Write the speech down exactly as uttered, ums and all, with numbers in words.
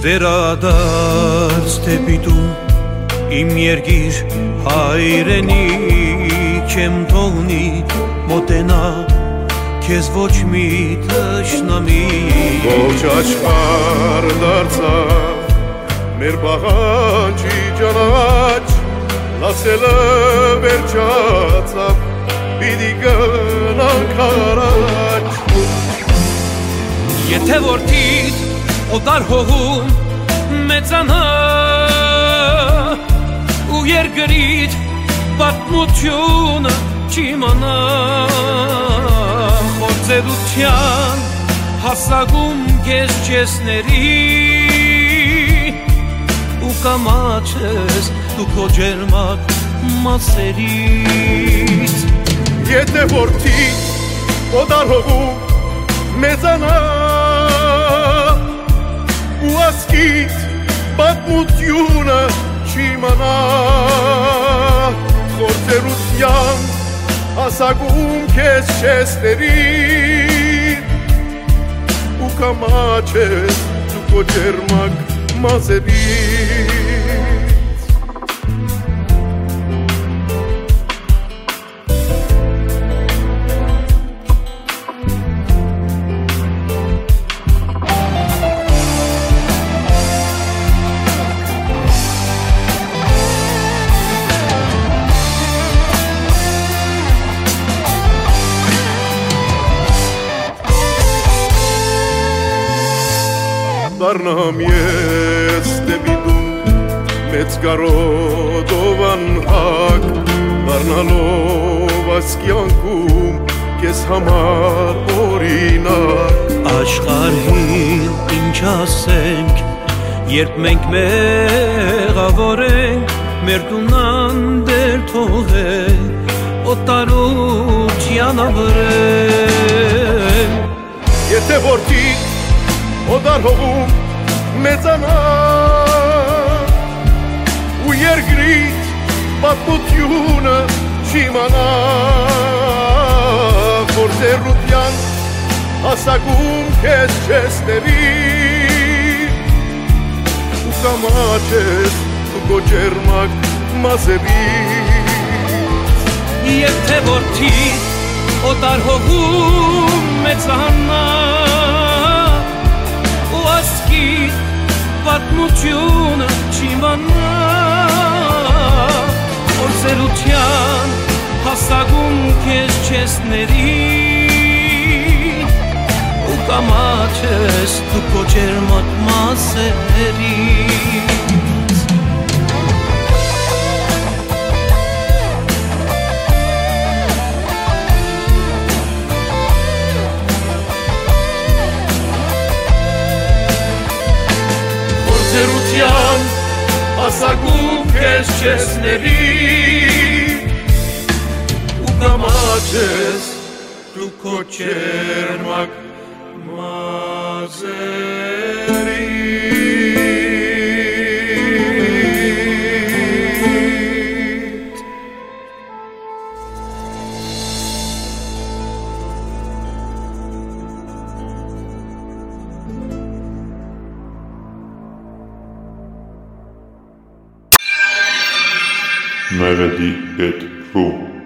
վերադարձ դեպի դու իմ երկիր հայրենիք եմ թողնի մոտենա քեզ ոչ մի թշնամի Ոչ աշխարհ դարձավ մեր բաղանջի ճանաչ լացելը վերջացավ պիտի գնանք առաջ Եթե որդիդ օտար հողում մեծանա ու երկրիդ պատմությունը չիմանա Խորձերության հասակում քեզ չեսների ու կամաչես դու քո ջերմակ մասերից Եթե որդի օտար հողում մեծանա ու ասկիտ պատմությունը չիմանա Խորձերության հասակում քեզ չեսների ու կամաչես դու քո ջերմակ մասերից Դառնամ ես դեպի դու մեծ կարոտով անհակ Դառնալով այս կյանքում քեզ համար օրինակ Աշխարհին ինչ ասենք երբ մենք մեղավոր ենք մեր տունան դեր թողենք օտարության ավրենք Եթե որդիք օտար հողում մեծանա ու երկրիդ պատմությունը չիմանա Խորձերության հասակում քեզ չեսների ու կամաչես դու քո ջերմակ մասերից Եթե որդիդ օտար հողում մեծանա Ասկիտ պատմությունը չիմանա Խորձերության հասակում քեզ չեսների ու կամաչես դու քո ջերմակ մասերից Խորձերության հասակում քեզ չեսների ու կամաչես դու քո ջերմակ մասերից Melody dot ru